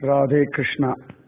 ராதே கிருஷ்ணா.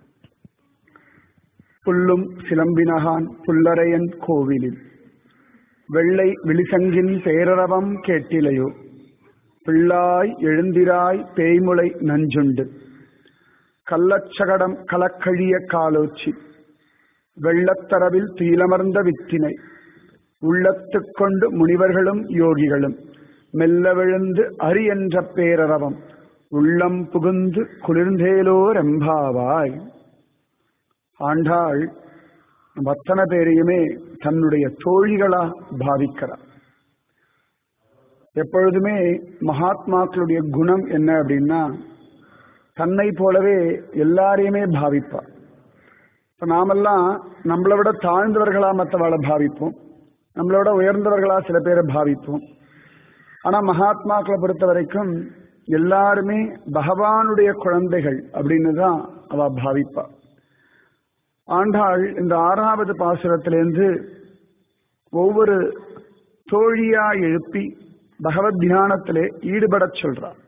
புல்லும் சிலம்பினகான் புல்லரையன் கோவிலில் வெள்ளை விழிசங்கின் பேரரவம் கேட்டிலையோ, பிள்ளாய் எழுந்திராய் பேய்முளை நஞ்சுண்டு கள்ளச்சகடம் கலக்கழிய காலோச்சி வெள்ளத்தரவில் தீலமர்ந்த வித்தினை உள்ளத்துக் கொண்டு முனிவர்களும் யோகிகளும் மெல்ல விழுந்து அரி என்ற பேரரவம் உள்ளம் புகுந்து குளிர்ந்தேலோர் எம்பாவாய். ஆண்டாள் அத்தனை பேரையுமே தன்னுடைய தோழிகளா பாவிக்கிறார். எப்பொழுதுமே மகாத்மாக்களுடைய குணம் என்ன அப்படின்னா, தன்னை போலவே எல்லாரையுமே பாவிப்பார். இப்ப நாமெல்லாம் நம்மளை விட தாழ்ந்தவர்களா மற்றவளை பாவிப்போம், நம்மளோட உயர்ந்தவர்களா சில பேரை பாவிப்போம். ஆனா மகாத்மாக்களை பொறுத்த வரைக்கும் எல்லாருமே பகவானுடைய குழந்தைகள் அப்படின்னு தான் அவ பாவிப்பா. ஆண்டாள் இந்த 6வது பாசுரத்திலிருந்து ஒவ்வொரு தோழியா எழுப்பி பகவத் தியானத்திலே ஈடுபடச் சொல்றார்.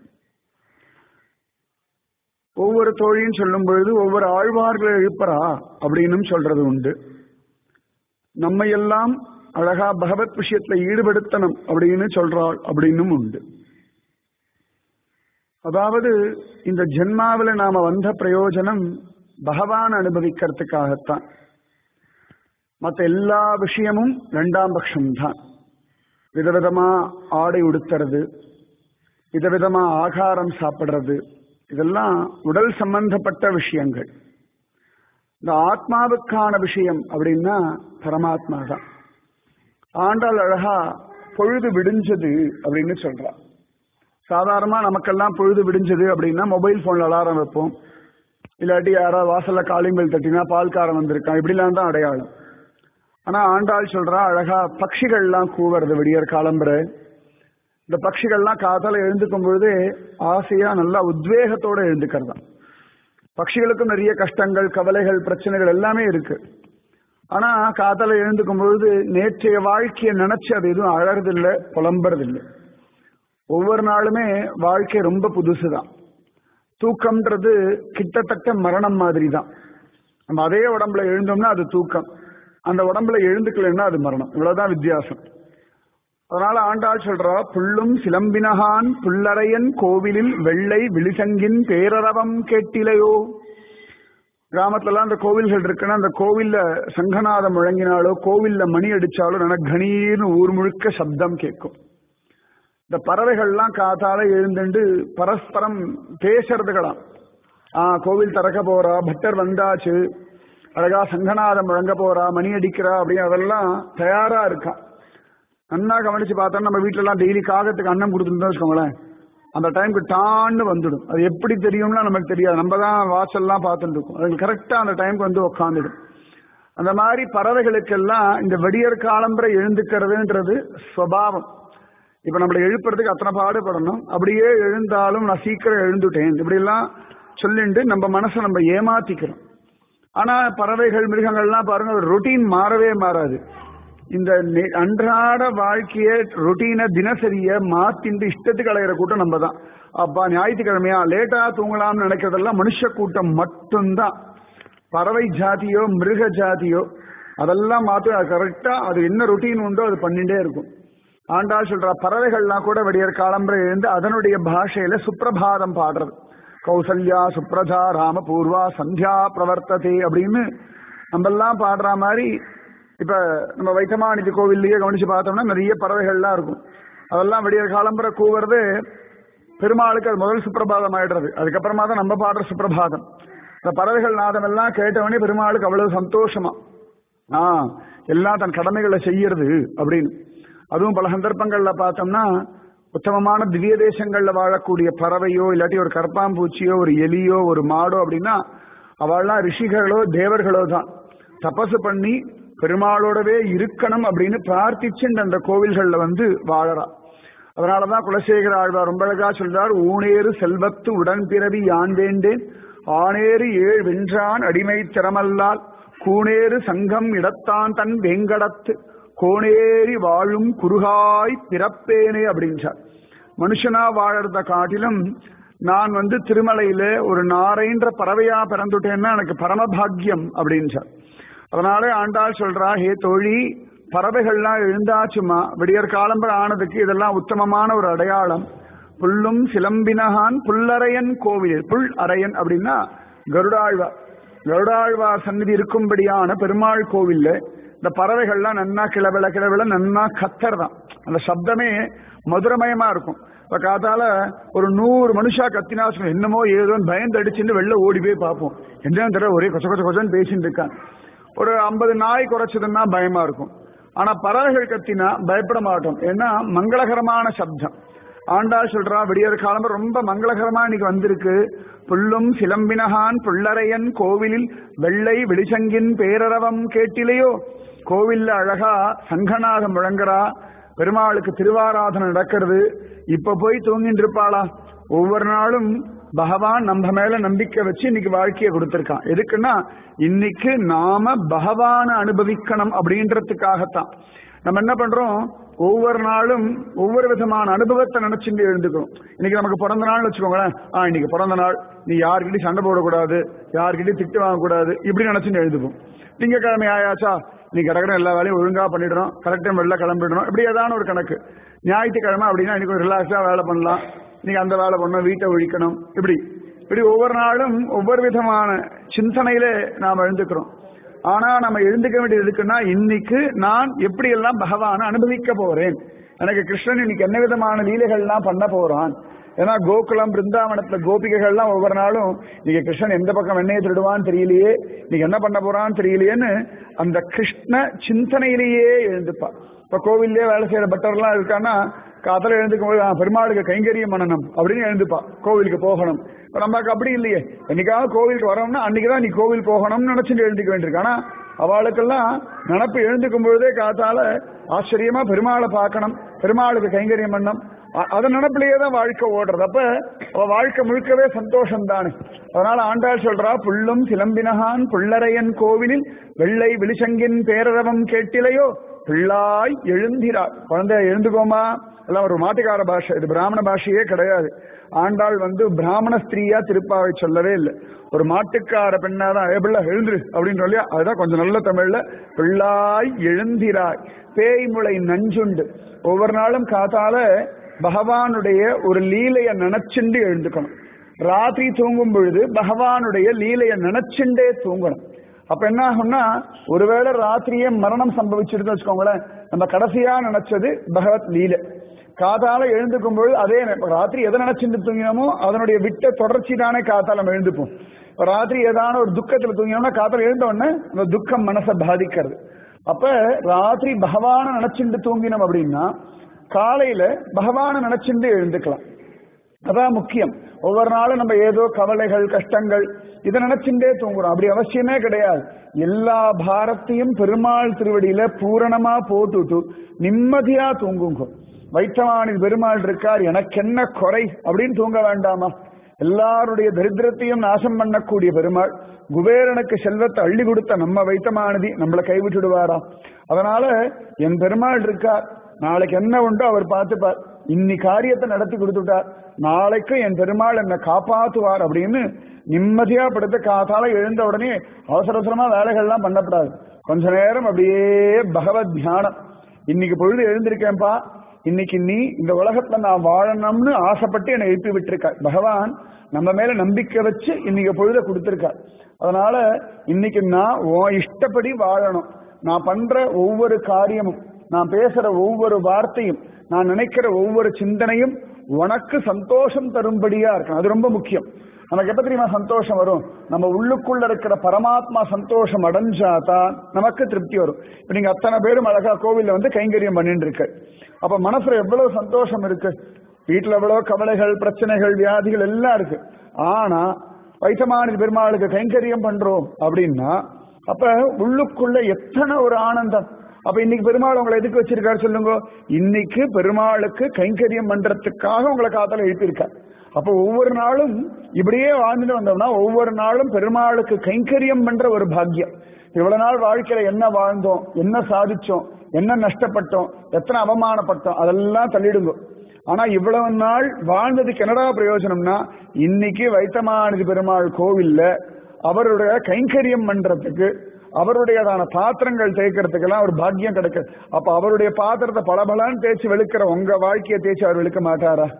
ஒவ்வொரு தோழியும் சொல்லும் பொழுது ஒவ்வொரு ஆழ்வார்களை எழுப்பறா அப்படின்னு சொல்றது உண்டு. நம்மையெல்லாம் அழகா பகவத் விஷயத்துல ஈடுபடுத்தணும் அப்படின்னு சொல்றாள் அப்படின்னும் உண்டு. அதாவது இந்த ஜென்மாவில நாம வந்த பிரயோஜனம் பகவான் அனுபவிக்கிறதுக்காகத்தான். மற்ற எல்லா விஷயமும் 2ஆம் பட்சம்தான். விதவிதமா ஆடை உடுத்துறது, விதவிதமா ஆகாரம் சாப்பிடுறது, இதெல்லாம் உடல் சம்பந்தப்பட்ட விஷயங்கள். இந்த ஆத்மாவுக்கான விஷயம் அப்படின்னா பரமாத்மா தான். ஆண்டாள் அழகா பொழுது விடிஞ்சது அப்படின்னு சொல்றா. சாதாரணமா நமக்கெல்லாம் பொழுது விடிஞ்சது அப்படின்னா மொபைல் போன்ல அலாரம் வைப்போம், இல்லாட்டி யாராவது வாசல்ல காலிங்கல் தட்டினா பால்காரன் வந்திருக்கான், இப்படிலாம் தான் அடையாளம். ஆனா ஆண்டாள் சொல்றா அழகா பட்சிகள்லாம் கூவுறது விடியற் காலம்புற. இந்த பட்சிகள்லாம் காத்தால எழுந்துக்கும் பொழுது ஆசையா நல்லா உத்வேகத்தோட எழுந்துக்கிறதா. பட்சிகளுக்கும் நிறைய கஷ்டங்கள், கவலைகள், பிரச்சனைகள் எல்லாமே இருக்கு. ஆனா காத்தால எழுந்துக்கும் பொழுது நேற்றைய வாழ்க்கையை நினைச்சு அது எதுவும் அழறதில்லை, புலம்புறதில்லை. ஒவ்வொரு நாளுமே வாழ்க்கை ரொம்ப புதுசுதான். தூக்கம்ன்றது கிட்டத்தட்ட மரணம் மாதிரி தான். நம்ம அதே உடம்புல எழுந்தோம்னா அது தூக்கம், அந்த உடம்புல எழுந்துக்கலன்னா அது மரணம். இவ்வளவுதான் வித்தியாசம். அதனால ஆண்டாள் சொல்றா, புல்லும் சிலம்பினகான் புல்லரையன் கோவிலில் வெள்ளை விழிசங்கின் பேரரவம் கேட்டிலையோ. கிராமத்துல அந்த கோவில்கள் இருக்குன்னா அந்த கோவில்ல சங்கநாதம் முழங்கினாலோ கோவில்ல மணி அடிச்சாலோ நல்ல கணீர்னு ஊர் முழுக்க சப்தம் கேட்கும். இந்த பறவைகள்லாம் காத்தால எழுந்துண்டு பரஸ்பரம் பேசுறதுகளாம். கோவில் திறக்க போறா, பட்டர் வந்தாச்சு, அழகா சங்கநாதம் முழங்க போறா, மணி அடிக்கிறா அப்படின்னு அதெல்லாம் தயாரா இருக்கான். நன்னா கவனிச்சு பார்த்தோம்னா நம்ம வீட்டுல எல்லாம் டெய்லி காகத்துக்கு அன்னம் கொடுத்துருந்தோம் வச்சுக்கோங்களேன், அந்த டைமுக்கு டான்னு வந்துடும். அது எப்படி தெரியும்னா நமக்கு தெரியாது, நம்ம தான் வாட்செல்லாம் பார்த்துட்டு இருக்கோம், அதுக்கு கரெக்டா அந்த டைமுக்கு வந்து உட்காந்துடும். அந்த மாதிரி பறவைகளுக்கெல்லாம் இந்த வெடியற் காலம்பரை எழுந்துக்கிறதுன்றது ஸ்வபாவம். இப்ப நம்மளை எழுப்புறதுக்கு அத்தனை பாடுபடணும், அப்படியே எழுந்தாலும் நான் சீக்கிரம் எழுந்துட்டேன் இப்படி எல்லாம் சொல்லிட்டு நம்ம மனசை நம்ம ஏமாத்திக்கிறோம். ஆனா பறவைகள், மிருகங்கள்லாம் பாருங்க, ரொட்டீன் மாறவே மாறாது. இந்த அன்றாட வாழ்க்கைய ரொட்டீனை தினசரிய மாத்திண்டு இஷ்டத்துக்கு அலைகிற கூட்டம் நம்ம தான். அப்பா ஞாயிற்றுக்கிழமையா லேட்டா தூங்கலாம்னு நினைக்கிறதெல்லாம் மனுஷ கூட்டம் மட்டும்தான். பறவை ஜாதியோ மிருக ஜாதியோ அதெல்லாம் மாற்ற கரெக்டா அது என்ன ரொட்டீன் உண்டோ அது பண்ணிட்டே இருக்கும். ஆண்டாள் சொல்றா, பறவைகள்லாம் கூட விடியற் காலம்பரை எழுந்து அதனுடைய பாஷையில சுப்பிரபாதம் பாடுறது. கௌசல்யா சுப்ரஜா ராம பூர்வா சந்தியா பிரவர்த்ததே அப்படின்னு நம்ம எல்லாம் பாடுற மாதிரி. இப்ப நம்ம வைத்தமாநிதி கோவில்லையே கவனிச்சு பார்த்தோம்னா நிறைய பறவைகள்லாம் இருக்கும். அதெல்லாம் விடியற் காலம்பரை கூவுறது பெருமாளுக்கு அது முதல் சுப்பிரபாதம் ஆயிடுறது. அதுக்கப்புறமா தான் நம்ம பாடுற சுப்பிரபாதம். இந்த பறவைகள் நாதம் எல்லாம் கேட்டவனே பெருமாளுக்கு அவ்வளவு சந்தோஷமா எல்லாம் தன் கடமைகளை செய்யறது அப்படின்னு. அதுவும் பல சந்தர்ப்பங்கள்ல பார்த்தோம்னா உத்தமமான திவ்ய தேசங்கள்ல வாழக்கூடிய பறவையோ இல்லாட்டி ஒரு கற்பாம்பூச்சியோ ஒரு எலியோ ஒரு மாடோ அப்படின்னா அவள்லாம் ரிஷிகளோ தேவர்களோ தான் தபசு பண்ணி பெருமாளோடவே இருக்கணும் அப்படின்னு பிரார்த்திச்சு அந்த கோவில்கள்ல வந்து வாழறா. அதனாலதான் குலசேகர ஆழ்வார் ரொம்ப அழகா சொல்றார், ஊனேறு செல்வத்து உடன் பிறவி யான் வேண்டேன், ஆனேறு ஏழ் வென்றான் அடிமை திறமல்லால், கூனேறு சங்கம் இடத்தான் தன் வேங்கடத்து கோணேறி வாழும் குறுகாய் பிறப்பேனே அப்படின்றார். மனுஷனா வாழறத காட்டிலும் நான் திருமலையில ஒரு நாரைன்ற பறவையா பிறந்துட்டேன்னா எனக்கு பரமபாகியம் அப்படின்னு. அதனால ஆண்டாள் சொல்றா, ஹே தோழி, பறவைகள்லாம் எழுந்தாச்சுமா, விடியற் காலம்பர ஆனதுக்கு இதெல்லாம் உத்தமமான ஒரு அடையாளம். புல்லும் சிலம்பினகான் புல்லரையன் கோவில். புல் அரையன் அப்படின்னா கருடாழ்வார். கருடாழ்வார் சந்நிதி இருக்கும்படியான பெருமாள் கோவில்ல இந்த பறவைகள்லாம் நன்னா கிளவில நன்னா கத்தர்தான். அந்த சப்தமே மதுரமயமா இருக்கும். இப்ப காத்தால ஒரு 100 மனுஷா கத்தினா என்னமோ ஏதோன்னு பயந்து அடிச்சுட்டு வெளில ஓடி போய் பார்ப்போம். என்னன்னு தெரியல, ஒரே கொச்ச கொச்ச கொச்சன்னு பேசிட்டு இருக்கான். ஒரு 50 நாய் குறைச்சதுன்னா பயமா இருக்கும். ஆனா பறவைகள் கத்தினா பயப்பட மாட்டோம். ஏன்னா மங்களகரமான சப்தம். ஆண்டாள் சொல்றா, விடியற் காலம் ரொம்ப மங்களகரமா இன்னைக்கு வந்திருக்கு. புல்லும் சிலம்பினகான் புல்லரையன் கோவிலில் வெள்ளை வெளிச்சங்கின் பேரரவம் கேட்டிலையோ. கோவில்ல அழகா சங்கநாதம் முழங்குறா, பெருமாளுக்கு திருவாராதனை நடக்கிறது. இப்ப போய் தூங்கிட்டு இருப்பாளா? ஒவ்வொரு நாளும் பகவான் நம்ம மேல நம்பிக்கை வச்சு இன்னைக்கு வாழ்க்கையை கொடுத்திருக்கான். எதுக்குன்னா இன்னைக்கு நாம பகவானை அனுபவிக்கணும் அப்படின்றதுக்காகத்தான். நம்ம என்ன பண்றோம், ஒவ்வொரு நாளும் ஒவ்வொரு விதமான அனுபவத்தை நினைச்சுட்டு எழுந்துக்கிறோம். இன்னைக்கு நமக்கு பிறந்த நாள் வச்சுக்கோங்களேன், இன்னைக்கு பிறந்த நாள், நீ யார்கிட்டயும் சண்டை போடக்கூடாது, யார்கிட்டயும் திட்டு வாங்கக்கூடாது, இப்படி நினைச்சுட்டு எழுதுப்போம். திங்கக்கிழமை ஆயாச்சா, நீ கடற்கரை எல்லா வேலையும் ஒழுங்கா பண்ணிடுறோம், கரெக்டா வெளில கிளம்பிடுறோம், இப்படி ஏதான ஒரு கணக்கு. ஞாயிற்றுக்கிழமை அப்படின்னா இன்னைக்கு ஒரு ரிலாக்ஸா வேலை பண்ணலாம், நீங்க அந்த வேலை பண்ணணும், வீட்டை ஒழிக்கணும், இப்படி இப்படி ஒவ்வொரு நாளும் ஒவ்வொரு விதமான சிந்தனையில நாம் எழுந்துக்கிறோம். ஆனா நம்ம எழுந்துக்க வேண்டியது இருக்குன்னா, இன்னைக்கு நான் எப்படி எல்லாம் பகவானை அனுபவிக்க போறேன், எனக்கு கிருஷ்ணன் இன்னைக்கு என்ன விதமான லீலைகள்லாம் பண்ண போறான். ஏன்னா கோகுலம் பிருந்தாவனத்துல கோபிகைகள்லாம் ஒவ்வொரு நாளும் இன்னைக்கு கிருஷ்ணன் எந்த பக்கம் வெண்ணையை திருடுவான்னு தெரியலையே, இன்னைக்கு என்ன பண்ண போறான்னு தெரியலையேன்னு அந்த கிருஷ்ண சிந்தனையிலேயே எழுந்துப்பா. இப்ப கோவிலே வேலை செய்யற பட்டர்லாம் இருக்கான்னா காதல எழுந்துக்கும் போது பெருமாளுக்கு கைங்கரியம் பண்ணணும் அப்படின்னு எழுந்துப்பா, கோவிலுக்கு போகணும். இப்ப நமக்கு அப்படி இல்லையே, என்னைக்காவது கோவிலுக்கு வரோம்னா அன்னைக்குதான் நீ கோவில் போகணும்னு நினைச்சுட்டு எழுந்துக்க வேண்டியிருக்கு. ஆனா அவளுக்கெல்லாம் நினப்பு எழுந்துக்கும் பொழுதே காத்தால ஆச்சரியமா பெருமாளை பார்க்கணும், பெருமாளுக்கு கைங்கரியம் பண்ணணும், அதன் நினப்பிலேயே தான் வாழ்க்கை ஓடுறது. அப்ப அவ வாழ்க்கை முழுக்கவே சந்தோஷம் தானே. அதனால ஆண்டாள் சொல்றா, புல்லும் சிலம்பினகான் புல்லரையன் கோவிலில் வெள்ளை வெளிச்சங்கின் பேரரவம் கேட்டிலையோ பிள்ளாய் எழுந்திராய். குழந்தை எழுந்துக்கோமா. எல்லாம் ஒரு மாட்டுக்கார பாஷை, இது பிராமண பாஷையே கிடையாது. ஆண்டாள் பிராமண ஸ்திரீயா திருப்பாவை சொல்லவே இல்லை, ஒரு மாட்டுக்கார பெண்ணாதான் பிள்ளை எழுந்துரு அப்படின்னு சொல்லியா, அதுதான் கொஞ்சம் நல்ல தமிழ்ல பிள்ளாய் எழுந்திராய். பேய்முளை நஞ்சுண்டு. ஒவ்வொரு நாளும் காத்தால பகவானுடைய ஒரு லீலைய நினைச்சுண்டு எழுந்துக்கணும். ராத்திரி தூங்கும் பொழுது பகவானுடைய லீலைய நினைச்சுண்டே தூங்கணும். அப்ப என்ன ஆகும்னா, ஒருவேளை ராத்திரியே மரணம் சம்பவிச்சிருன்னு வச்சுக்கோங்களேன், நம்ம கடைசியா நினைச்சது பகவத் லீலை. காத்தால எழுந்துக்கும் பொழுது அதே ராத்திரி எதை நினைச்சுட்டு தூங்கினோமோ அதனுடைய விட்ட தொடர்ச்சி தானே காத்தால நம்ம எழுந்துப்போம். ராத்திரி ஏதான ஒரு துக்கத்துல தூங்கினோம்னா காத்தால எழுந்த உடனே அந்த துக்கம் மனசை பாதிக்கிறது. அப்ப ராத்திரி பகவான நினைச்சுட்டு தூங்கினோம் அப்படின்னா காலையில பகவான நினைச்சுட்டு எழுந்துக்கலாம். அதான் முக்கியம். ஒவ்வொரு நாளும் நம்ம ஏதோ கவலைகள் கஷ்டங்கள் இதை நினைச்சுட்டே தூங்குறோம், அப்படி அவசியமே கிடையாது. எல்லா பாரத்தையும் பெருமாள் திருவடியில பூரணமா போட்டுட்டு நிம்மதியா தூங்குங்க. வைத்தவானில் பெருமாள் இருக்கார், எனக்கு என்ன குறை அப்படின்னு தூங்க வேண்டாமா? எல்லாருடைய தரித்திரத்தையும் நாசம் பண்ணக்கூடிய பெருமாள், குபேரனுக்கு செல்வத்தை அள்ளி கொடுத்த நம்ம வைத்தமானதி நம்மளை கைவிட்டுடுவாரா? அதனால என் பெருமாள் இருக்கார், நாளைக்கு என்ன உண்டோ அவர் பார்த்துப்பார், இன்னி காரியத்தை நடத்தி கொடுத்துட்டார், நாளைக்கு என் பெருமாள் என்னை காப்பாத்துவார் அப்படின்னு நிம்மதியா படுத்த காத்தால எழுந்த உடனே அவசர அவசரமா வேலைகள்லாம் பண்ணப்படாது. கொஞ்ச நேரம் அப்படியே பகவத் தியானம். இன்னைக்கு பொழுது எழுந்திருக்கேன்பா, இன்னைக்கு நீ இந்த உலகத்துல நான் வாழணும்னு ஆசைப்பட்டு என்னை எழுப்பி விட்டுருக்கார். பகவான் நம்ம மேல நம்பிக்கை வச்சு இன்னைக்கு பொழுத கொடுத்திருக்கார். அதனால இன்னைக்கு நான் இஷ்டப்படி வாழணும். நான் பண்ற ஒவ்வொரு காரியமும், நான் பேசுற ஒவ்வொரு வார்த்தையும், நான் நினைக்கிற ஒவ்வொரு சிந்தனையும் உனக்கு சந்தோஷம் தரும்படியா இருக்கணும். அது ரொம்ப முக்கியம். நமக்கு எப்ப தெரியுமா சந்தோஷம் வரும்? நம்ம உள்ளுக்குள்ள இருக்கிற பரமாத்மா சந்தோஷம் அடைஞ்சாதான் நமக்கு திருப்தி வரும். இப்ப நீங்க அத்தனை பேரும் அழகா கோவில்ல கைங்கரியம் பண்ணிட்டு இருக்கு, அப்ப மனசுல எவ்வளவு சந்தோஷம் இருக்கு. வீட்டுல எவ்வளவு கவலைகள் பிரச்சனைகள் வியாதிகள் எல்லாம் இருக்கு. ஆனா வைத்தமானி பெருமாளுக்கு கைங்கரியம் பண்றோம் அப்படின்னா அப்ப உள்ளுக்குள்ள எத்தனை ஒரு ஆனந்தம். அப்ப இன்னைக்கு பெருமாள் உங்களை எதுக்கு வச்சிருக்காரு சொல்லுங்க? இன்னைக்கு பெருமாளுக்கு கைங்கரியம் பண்றதுக்காக உங்களை காத்தால எழுப்பியிருக்கார். அப்ப ஒவ்வொரு நாளும் இப்படியே வாழ்ந்துட்டு வந்தோம்னா ஒவ்வொரு நாளும் பெருமாளுக்கு கைங்கரியம் பண்ற ஒரு பாக்கியம். இவ்வளவு நாள் வாழ்க்கையில என்ன வாழ்ந்தோம், என்ன சாதிச்சோம், என்ன நஷ்டப்பட்டோம், எத்தனை அவமானப்பட்டோம், அதெல்லாம் தள்ளிடுங்க. ஆனா இவ்வளவு நாள் வாழ்ந்ததுக்கு என்னடா பிரயோஜனம்னா, இன்னைக்கு வைத்தமாநிதி பெருமாள் கோவில்ல அவருடைய கைங்கரியம் பண்றதுக்கு, அவருடையதான பாத்திரங்கள் தேய்க்கிறதுக்கெல்லாம் ஒரு பாக்கியம் கிடைக்கும். அப்ப அவருடைய பாத்திரத்தை பலபலன்னு தேய்ச்சி வெளுக்கிற உங்க வாழ்க்கையை தேய்ச்சி அவர் வெளுக்க மாட்டாரா?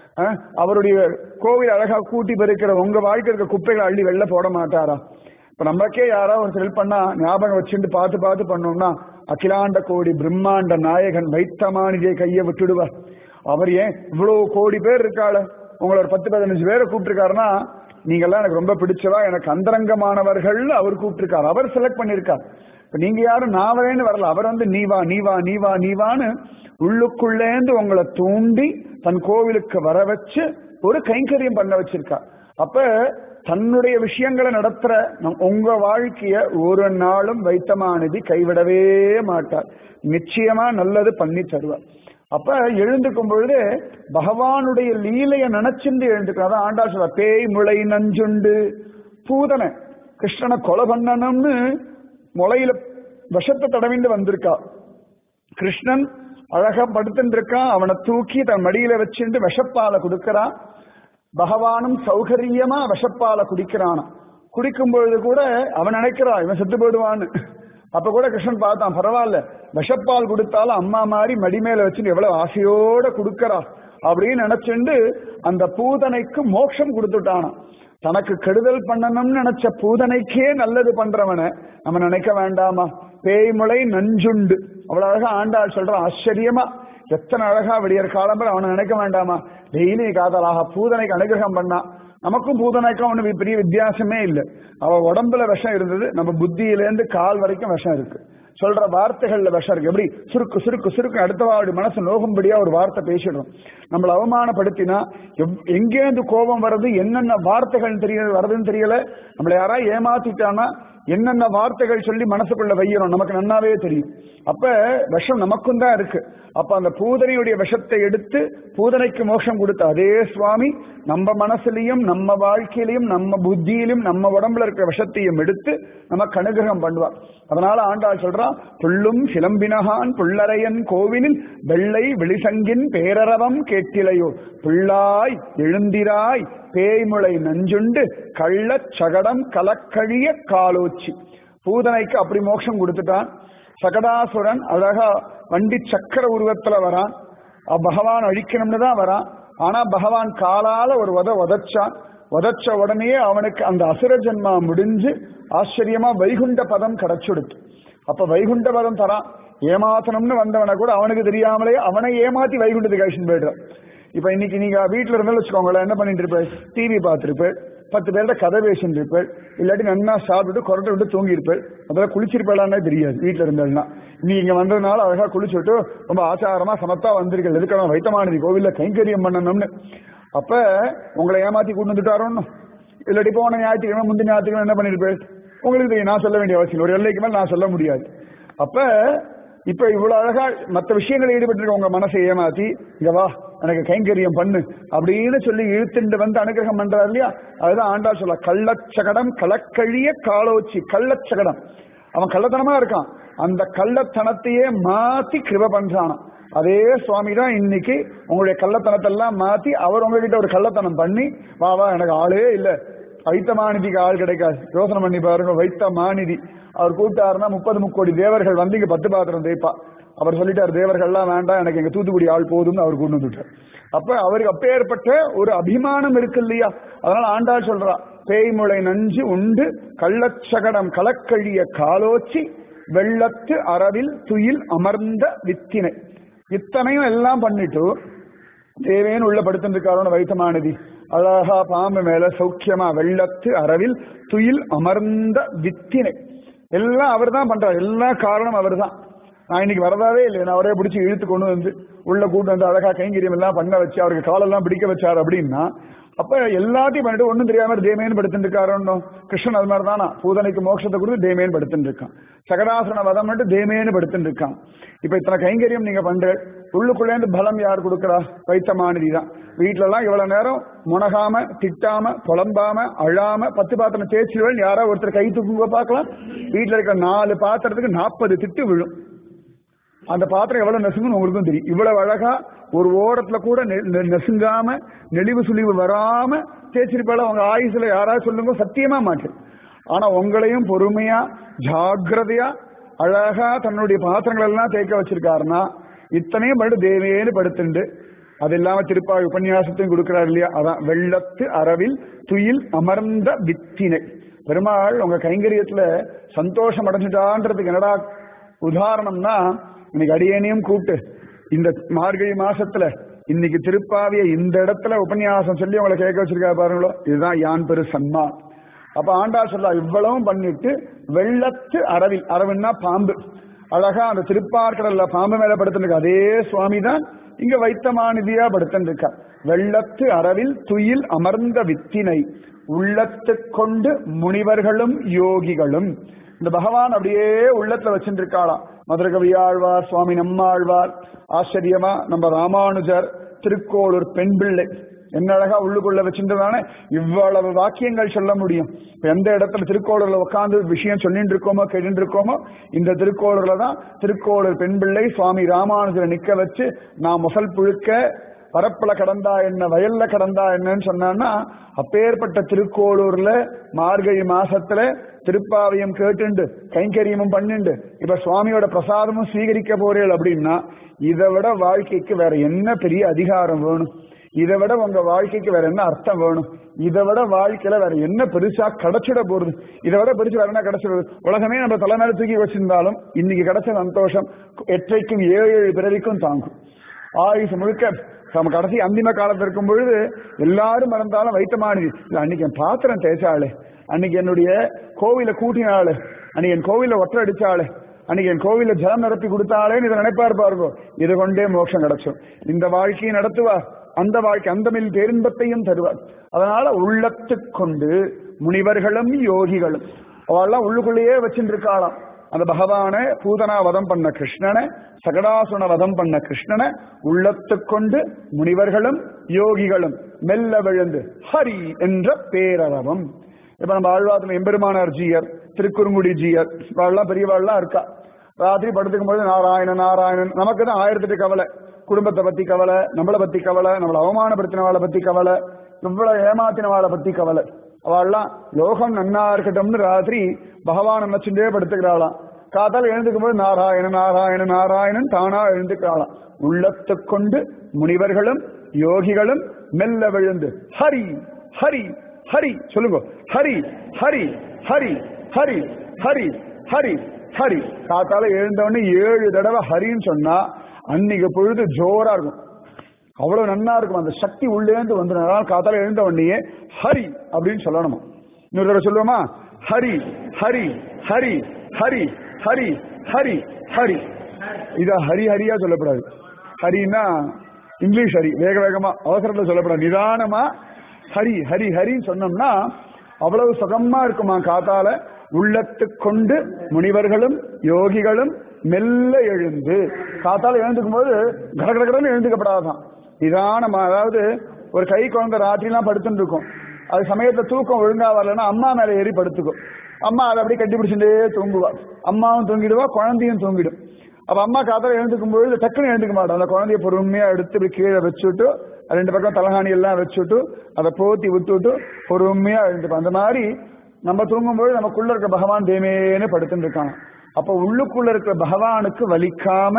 அவருடைய கோவில் அழகா கூட்டி பெருக்கிற உங்க வாழ்க்கை இருக்க குப்பைகளை அள்ளி வெளில போட மாட்டாரா? இப்ப நமக்கே யாராவது ஒரு ஹெல்ப் பண்ணா ஞாபகம் வச்சுட்டு பார்த்து பார்த்து பண்ணோம்னா, அகிலாண்ட கோடி பிரம்மாண்ட நாயகன் வைத்தமானிதியை கையை விட்டுடுவார். அவர் ஏன் இவ்வளவு கோடி பேர் இருக்காள, உங்களை ஒரு 10-15 பேரை கூப்பிட்டுருக்காருன்னா, நீங்கெல்லாம் எனக்கு ரொம்ப பிடிச்சவா, எனக்கு அந்தரங்கமானவர்கள் அவர் கூப்பிட்டுருக்காரு, அவர் செலக்ட் பண்ணிருக்கார். இப்ப நீங்க யாரும் நாவரேன்னு வரல, அவர் நீ வா நீ வா நீ வா நீவான்னு உள்ளுக்குள்ளேந்து உங்களை தூண்டி தன் கோவிலுக்கு வர வச்சு ஒரு கைங்கரியம் பண்ண வச்சிருக்கா. அப்ப தன்னுடைய விஷயங்களை நடத்துற உங்க வாழ்க்கைய ஒரு நாளும் வைத்தமாநிதி கைவிடவே மாட்டார். நிச்சயமா நல்லது பண்ணி தருவார். அப்ப எழுந்துக்கும் பொழுது பகவானுடைய லீலைய நினைச்சுண்டு எழுந்துக்கிறார். அதான் ஆண்டா சொல்ற, பேய் முளை நஞ்சுண்டு பூதனை கிருஷ்ணனை கொலை பண்ணணும்னு முளையில விஷத்தை தடவிண்டு வந்திருக்கா. கிருஷ்ணன் அழகா படுத்துட்டு இருக்கான், அவனை தூக்கி தன் மடியில வச்சுட்டு விஷப்பாலை கொடுக்கறான். பகவானும் சௌகரியமா விஷப்பாலை குடிக்கிறான். குடிக்கும் பொழுது கூட அவன் நினைக்கிறான் இவன் செத்து போயிடுவான்னு. அப்ப கூட கிருஷ்ணன் பார்த்தான், பரவாயில்ல விஷப்பால் கொடுத்தாலும் அம்மா மாதிரி மடி மேல வச்சுட்டு எவ்வளவு ஆசையோட கொடுக்கறா அப்படின்னு நினைச்சுண்டு அந்த பூதனைக்கு மோட்சம் கொடுத்துட்டானா. தனக்கு கெடுதல் பண்ணணும்னு நினைச்ச பூதனைக்கே நல்லது பண்றவனை நம்ம நினைக்க வேண்டாமா? பேய்முளை நஞ்சுண்டு அவ்வளவு அழகா ஆண்டாள் சொல்ற, ஆச்சரியமா எத்தனை அழகா விடியற் காலம்பர் அவனை நினைக்க வேண்டாமா? டெய்லி காதலாக பூதனைக்கு அனுகிரகம் பண்ணா. நமக்கும் பூதனைக்கும் ஒண்ணு பெரிய வித்தியாசமே இல்லை. அவ உடம்புல விஷம் இருந்தது, நம்ம புத்தியிலேருந்து கால் வரைக்கும் விஷம் இருக்கு. சொல்ற வார்த்தைகள்ல விஷம் இருக்கு. எப்படி சுருக்கு சுருக்கு சுருக்கு அடுத்தவாடி மனசு நோகும்படியா ஒரு வார்த்தை பேசிடுறோம். நம்மளை அவமானப்படுத்தினா எங்கேருந்து கோபம் வருது, என்னென்ன வார்த்தைகள் வருதுன்னு தெரியல. நம்மளை யாராவது ஏமாத்திட்டானா என்னென்ன வார்த்தைகள் சொல்லி மனசுக்குள்ள வைக்கிறோம் நமக்கு நன்னாவே தெரியும். அப்ப விஷம் நமக்கும் தான் இருக்கு. அப்ப அந்த பூதனையுடைய விஷத்தை எடுத்து பூதனைக்கு மோட்சம் கொடுத்த அதே சுவாமி நம்ம மனசுலயும் நம்ம வாழ்க்கையிலையும் நம்ம புத்தியிலும் நம்ம உடம்புல இருக்கிற விஷத்தையும் எடுத்து நமக்கு அனுகிரகம் பண்ணுவார். அதனால ஆண்டாள் சொல்றா, புள்ளும் சிலம்பினகான் புள்ளரையன் கோவிலில் வெள்ளை வெளிசங்கின் பேரரவம் கேட்டிலையோ புள்ளாய் எழுந்திராய் பேய்முளை நஞ்சுண்டு கள்ளச் சகடம் கலக்கழிய காலோச்சி. பூதனைக்கு அப்படி மோட்சம் கொடுத்துட்டான். சகடாசுரன் அழகா வண்டி சக்கர உருவத்துல வரான். பகவான் அழிக்கணும்னு தான் வரான். ஆனா பகவான் காலால ஒரு உதச்சான். உதச்ச உடனே அவனுக்கு அந்த அசுர ஜன்மா முடிஞ்சு ஆச்சரியமா வைகுண்ட பதம் கிடைச்சுடுத்து. அப்ப வைகுண்ட பதம் தரான். ஏமாத்தணும்னு வந்தவனை கூட அவனுக்கு தெரியாமலே அவனை ஏமாத்தி வைகுண்டத்துக்கு அழிச்சுன்னு போயிடுறான். இப்ப இன்னைக்கு நீங்க வீட்டுல இருந்தாலும் வச்சுக்கோங்களேன், என்ன பண்ணிட்டு இருப்பேன்? டிவி பார்த்துருப்பேன், 10 பேர்கிட்ட கதை பேசிட்டு இருப்பேன், இல்லாட்டி நன்னா சாப்பிட்டுட்டு கொரட்டை விட்டு தூங்கி இருப்பேன். அதெல்லாம் குளிச்சிருப்பேலான்னே தெரியாது வீட்டுல இருந்தாலும்னா. நீ இங்க வந்ததுனால அழகா குளிச்சுட்டு ரொம்ப ஆச்சாரமா சமத்தா வந்திருக்கேன், எதுக்கான வைத்தமாநிதி கோவில்ல கைங்கரியம் பண்ணணும்னு. அப்ப உங்களை ஏமாத்தி கூட்டு வந்துட்டாரோன்னு, இல்லாட்டி போன ஞாயிற்றுக்கிழமை முந்தைய ஞாயிற்றுக்கிழமை என்ன பண்ணிருப்பேன் உங்களுக்கு தெரியும். நான் சொல்ல வேண்டிய அவசியம் ஒரு எல்லைக்கு மேல நான் சொல்ல முடியாது. அப்ப இப்ப இவ்வளவு அழகா மற்ற விஷயங்களை ஈடுபட்டு உங்க மனசை ஏமாத்தி இங்க வா எனக்கு கைங்கரியம் பண்ணு அப்படின்னு சொல்லி இழுத்துண்டு வந்து அனுகிரகம் பண்றாரு இல்லையா? அதுதான் ஆண்டாள் சொல்ல, கள்ளச்சகடம் கலக்கழிய காலோச்சி. கள்ளச்சகடம் அவன் கள்ளத்தனமா இருக்கான், அந்த கள்ளத்தனத்தையே மாத்தி கிருப பண்றானான். அதே சுவாமி தான் இன்னைக்கு உங்களுடைய கள்ளத்தனத்தை எல்லாம் மாத்தி அவர் உங்ககிட்ட ஒரு கள்ளத்தனம் பண்ணி, வா வா எனக்கு ஆளே இல்ல, வைத்தமாநிதிக்கு ஆள் கிடைக்காது, யோசனை பண்ணி பாருங்க. வைத்தமாநிதி அவர் கூப்பிட்டாருன்னா 30 கோடி தேவர்கள் வந்து இங்க 10 பாத்திரம் தேய்ப்பா. அவர் சொல்லிட்டார், தேவர்கள்லாம் வேண்டாம், எனக்கு எங்க தூத்துக்குடி ஆள் போதும்னு அவர் கொண்டு வந்துட்டார். அப்ப அவருக்கு அப்பேற்பட்ட ஒரு அபிமானம் இருக்கு இல்லையா? அதனால ஆண்டாள் சொல்றா, பேய்முளை நஞ்சு உண்டு கள்ளச்சகடம் கலக்கழிய காலோச்சி வெள்ளத்து அறவில் துயில் அமர்ந்த வித்தினை. இத்தனையும் எல்லாம் பண்ணிட்டு தேவேன்னு உள்ள படுத்துட்டு இருக்காரோன்னு வைத்தமாநிதி அழகா பாம்பு மேல சௌக்கியமா வெள்ளத்து அறவில் துயில் அமர்ந்த வித்தினை. எல்லாம் அவர் தான் பண்றாரு, எல்லா காரணம் அவர் தான். நான் இன்னைக்கு வரதாவே இல்லை, நான் அவரே பிடிச்சி இழுத்து கொண்டு வந்து உள்ள கூட்டு வந்து அழகா கைங்கரியம் எல்லாம் பண்ண வச்சு அவருக்கு காலெல்லாம் பிடிக்க வச்சாரு அப்படின்னா, அப்ப எல்லாத்தையும் பண்ணிட்டு ஒன்னும் தெரியாம தேமேன்னு படுத்துட்டு இருக்காருன்னு. கிருஷ்ணன் அது மாதிரி தானா, பூதனைக்கு மோட்சத்தை கொடுத்து தேமேன்னு படுத்துட்டு இருக்கான். சகடாசுரனை வதம் மட்டும் தேமேன்னு படுத்துட்டு இருக்கான். இப்ப இத்தனை கைங்கரியம் நீங்க பண்ற உள்ளுக்குள்ளேந்து பலம் யார் கொடுக்கறா? வைத்தமாநிதி தான். வீட்டுல எல்லாம் இவ்வளவு நேரம் முனகாம திட்டாம புலம்பாம அழாம 10 பாத்திரம் தேய்ச்சிடுவேன் யாரா ஒருத்தர் கை தூக்குங்க பார்க்கலாம். வீட்டுல இருக்கிற 4 பாத்திரத்துக்கு 40 திட்டு விழும். அந்த பாத்திரம் எவ்வளவு நெசுங்கன்னு உங்களுக்கும் தெரியும். இவ்வளவு அழகா ஒரு ஓரத்துல கூட நெசுங்காம நெளிவு சுழிவு வராம தேய்ச்சிருப்பாள். அவங்க ஆயுசுல யாராவது சொல்லுங்க, சத்தியமா மாட்டேன். ஆனா உங்களையும் பொறுமையா ஜாகிரதையா அழகா தன்னுடைய பாத்திரங்கள் எல்லாம் தேய்க்க வச்சிருக்காருன்னா இத்தனையும் படு தேவேன்னு படுத்துண்டு அது இல்லாம திருப்பாய் உபன்யாசத்தையும் கொடுக்கிறார் இல்லையா? அதான் வெள்ளத்து அரவில் துயில் அமர்ந்த வித்தினை. பெருமாள் உங்க கைங்கரியத்துல சந்தோஷம் அடைஞ்சிட்டான்றதுக்கு என்னடா உதாரணம்னா, இன்னைக்கு அடியேனையும் கூப்பிட்டு இந்த மார்கழி மாசத்துல இன்னைக்கு திருப்பாவிய இந்த இடத்துல உபன்யாசம் சொல்லி உங்களை கேட்க வச்சிருக்காரு பாருங்களோ, இதுதான் யான் பெரு சன்மான். அப்ப ஆண்டாள் சொல்ல இவ்வளவும் பண்ணிட்டு வெள்ளத்து அரவில், அரவுன்னா பாம்பு, அழகா அந்த திருப்பார்கடல்ல பாம்பு மேல படுத்துட்டு அதே சுவாமி தான் இங்க வைத்தமாநிதியா படுத்துட்டு இருக்கா. வெள்ளத்து அரவில் துயில் அமர்ந்த வித்தினை உள்ளத்து கொண்டு முனிவர்களும் யோகிகளும். இந்த பகவான் அப்படியே உள்ளத்துல வச்சுட்டு இருக்காளாம். மதுரகவி ஆழ்வார், சுவாமி நம்மாழ்வார், ஆச்சரியமா நம்ம ராமானுஜர், திருக்கோளூர் பெண் பிள்ளை என்ன அழகா உள்ளுக்குள்ள வச்சுட்டுதானே இவ்வளவு வாக்கியங்கள் சொல்ல முடியும். எந்த இடத்துல திருக்கோளூர்ல உட்காந்து விஷயம் சொல்லிட்டு இருக்கோமோ கேட்டு இருக்கோமோ, இந்த திருக்கோளூர்ல தான் திருக்கோளூர் பெண் பிள்ளை சுவாமி ராமானுஜரை நிக்க வச்சு நான் முசல் புழுக்க பரப்புல கடந்தா என்ன வயல்ல கடந்தா என்னன்னு சொன்னான்னா, அப்பேற்பட்ட திருக்கோளூர்ல மார்கழி மாசத்துல திருப்பாவையும் கேட்டுண்டு கைங்கரியமும் பண்ணிண்டு இப்ப சுவாமியோட பிரசாதமும் ஸ்வீகரிக்க போறீள் அப்படின்னா, இதை விட வாழ்க்கைக்கு வேற என்ன பெரிய அதிகாரம் வேணும்? இதை விட உங்க வாழ்க்கைக்கு வேற என்ன அர்த்தம் வேணும்? இதை விட வாழ்க்கையில வேற என்ன பெருசா கிடைச்சிட போறது? இதை விட பெருசு வேற என்ன கிடைச்சிடுது? உலகமே நம்ம தலைமையில தூக்கி வச்சிருந்தாலும் இன்னைக்கு கிடைச்ச சந்தோஷம் எற்றைக்கும் 7 பிறவிக்கும் தாங்கும். ஆயுசு முழுக்க நம்ம கடைசி அந்திம காலத்தில் இருக்கும் பொழுது எல்லாரும் மறந்தாலும் வைத்தமானது அன்னைக்கு என் பாத்திரம் தேய்ச்சாளு, அன்னைக்கு என்னுடைய கோவில கூட்டினாளு, அன்னைக்கு என் கோவில ஒற்றை அடிச்சாளு, அன்னைக்கு என் கோவில ஜலம் நிரப்பி கொடுத்தாளேன்னு இதை நினைப்பார் பாருங்க. இதை கொண்டே மோட்சம் கிடைச்சோம். இந்த வாழ்க்கையை நடத்துவார், அந்த வாழ்க்கை அந்தமில் பேரின்பத்தையும் தருவார். அதனால உள்ளத்து கொண்டு முனிவர்களும் யோகிகளும் அவெல்லாம் உள்ளுக்குள்ளேயே வச்சுட்டு இருக்காளாம். அந்த பகவான பூதனா வதம் பண்ண கிருஷ்ணனை, சகடாசுன வதம் பண்ண கிருஷ்ணனை உள்ளத்து கொண்டு முனிவர்களும் யோகிகளும் மெல்ல விழுந்து ஹரி என்ற பேரரவம். இப்ப நம்ம ஆழ்வாரத்துல எம்பெருமானார் ஜீயர், திருக்குறுங்குடி ஜீயர், இவாள்லாம் பெரியவாள்லாம் இருக்கா. ராத்திரி படுத்துக்கும் போது நாராயணன் நாராயணன். நமக்கு தான் 1008 கவலை, குடும்பத்தை பத்தி கவலை, நம்மளை பத்தி கவலை, நம்மளை அவமானப்படுத்தினவாளை பத்தி கவலை, இவ்வளவு ஏமாத்தினவாளை பத்தி கவலை. அவள்லாம் லோகம் நன்னா இருக்கட்டும்னு ராத்திரி பகவான் நினைச்சுட்டே படுத்துக்கிறாளாம். காத்தால் எழுந்துக்கும் போது நாராயணன் நாராயணன் நாராயணன் தானா எழுந்துக்கிறாளாம். உள்ளத்து கொண்டு முனிவர்களும் யோகிகளும் மெல்ல விழுந்து ஹரி ஹரி ஹரி சொல்லுங்க, ஹரி ஹரி ஹரி ஹரி ஹரி ஹரி ஹரி. காத்தால எழுந்தவொடனே 7 தடவை ஹரின்னு சொன்னா அன்னைக்கு பொழுது ஜோரா இருக்கும், அவ்வளவு நன்னா இருக்கும். அந்த சக்தி உள்ளேந்து வந்து காத்தால எழுந்த உடனே ஹரி அப்படின்னு சொல்லணுமா. இன்னொரு தடவை சொல்லுவோமா, ஹரி ஹரி ஹரி ஹரி ஹரி ஹரி ஹரி. இத ஹரி ஹரியா சொல்லப்படாது. ஹரின்னா இங்கிலீஷ் ஹரி, வேக வேகமா அவசரத்துல சொல்லப்படாது. நிதானமா ஹரி ஹரி ஹரின்னு சொன்னோம்னா அவ்வளவு சுகமா இருக்குமா. காத்தால உள்ளத்து கொண்டு முனிவர்களும் யோகிகளும் மெல்ல எழுந்து, காத்தால எழுந்துக்கும் போது கடகடன்னு எழுந்துக்கப்படாதான் நிதானமா. அதாவது ஒரு கை குழந்தை ராத்திரிலாம் படுத்துட்டு இருக்கும், அது சமயத்துல தூக்கம் ஒழுங்கா வரலன்னா அம்மா மேல ஏறி படுத்துக்கும். அம்மா அதை அப்படியே கட்டி பிடிச்சுட்டே தூங்குவா, அம்மாவும் தூங்கிடுவா, குழந்தையும் தூங்கிடும். அப்ப அம்மா காத்தால எழுந்துக்கும் பொழுது டக்குன்னு எழுந்துக்க மாட்டோம். அந்த குழந்தைய பொறுமையா எடுத்து இப்படி கீழே வச்சுட்டு 2 பக்கம் தலகாணி எல்லாம் வச்சுட்டு அதை போத்தி விட்டுட்டு பொறுமையா எழுந்துப்போம். அந்த மாதிரி நம்ம தூங்கும்போது நமக்குள்ள இருக்க பகவான் தேமேன்னு படுத்துட்டு இருக்காங்க. அப்ப உள்ளுக்குள்ள இருக்கிற பகவானுக்கு வலிக்காம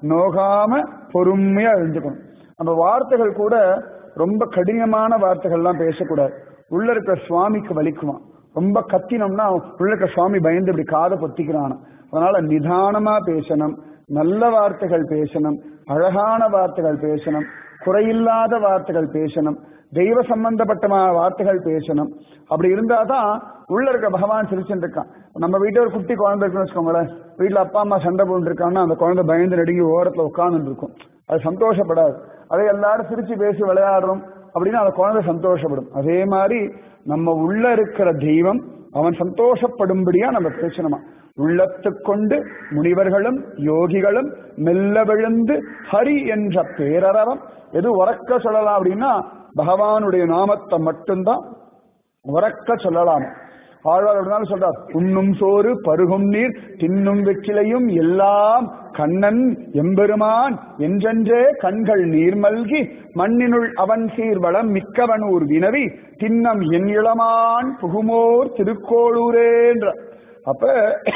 நோகாம பொறுமையா எழுந்துக்கணும். நம்ம வார்த்தைகள் கூட ரொம்ப கடினமான வார்த்தைகள்லாம் பேசக்கூடாது. உள்ள இருக்கிற சுவாமிக்கு வலிக்குமா. ரொம்ப கத்தினோம்னா உள்ள இருக்கிற சுவாமி பயந்து இப்படி காதை பொத்திக்கிறான். அதனால நிதானமா பேசணும், நல்ல வார்த்தைகள் பேசணும், அழகான வார்த்தைகள் பேசணும், குறையில்லாத வார்த்தைகள் பேசணும், தெய்வ சம்பந்தப்பட்ட வார்த்தைகள் பேசணும். அப்படி இருந்தாதான் உள்ள இருக்க பகவான் சிரிச்சுட்டு இருக்கான். நம்ம வீட்டுல ஒரு குட்டி குழந்தை இருக்குன்னு வச்சுக்கோங்களேன், வீட்டுல அப்பா அம்மா சண்டை போட்டு இருக்காங்கன்னா அந்த குழந்தை பயந்து நடுங்கி ஓரத்துல உட்கார்ந்து இருக்கும், அது சந்தோஷப்படாது. அதை எல்லாரும் சிரிச்சு பேசி விளையாடுறோம் அப்படின்னு அந்த குழந்தை சந்தோஷப்படும். அதே மாதிரி நம்ம உள்ள இருக்கிற தெய்வம் அவன் சந்தோஷப்படும்படியா நம்ம பேசணுமா. உள்ளத்து கொண்டு முனிவர்களும் யோகிகளும் மெல்ல விழுந்து ஹரி என்ற பேரரவம். எது உறக்க சொல்லலாம் அப்படின்னா பகவானுடைய நாமத்தை மட்டும்தான் உறக்க சொல்லலாம். ஆழ்வார் அப்படினாலும் சொல்றார், உண்ணும் சோறு பருகும் நீர் தின்னும் வெற்றிலையும் எல்லாம் கண்ணன் எம்பெருமான் என்றென்றே கண்கள் நீர் மல்கி மண்ணினுள் அவன் சீர்வளம் மிக்கவன் ஊர் வினவி தின்னம் என் இளமான் புகுமோர் திருக்கோளூரேன்ற. அப்ப